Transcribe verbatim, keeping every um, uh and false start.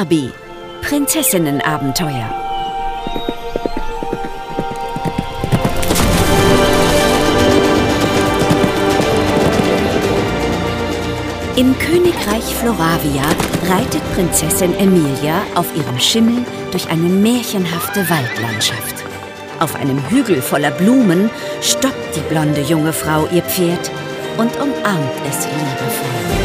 Barbie. Prinzessinnenabenteuer. Im Königreich Floravia reitet Prinzessin Emilia auf ihrem Schimmel durch eine märchenhafte Waldlandschaft. Auf einem Hügel voller Blumen stoppt die blonde junge Frau ihr Pferd und umarmt es liebevoll.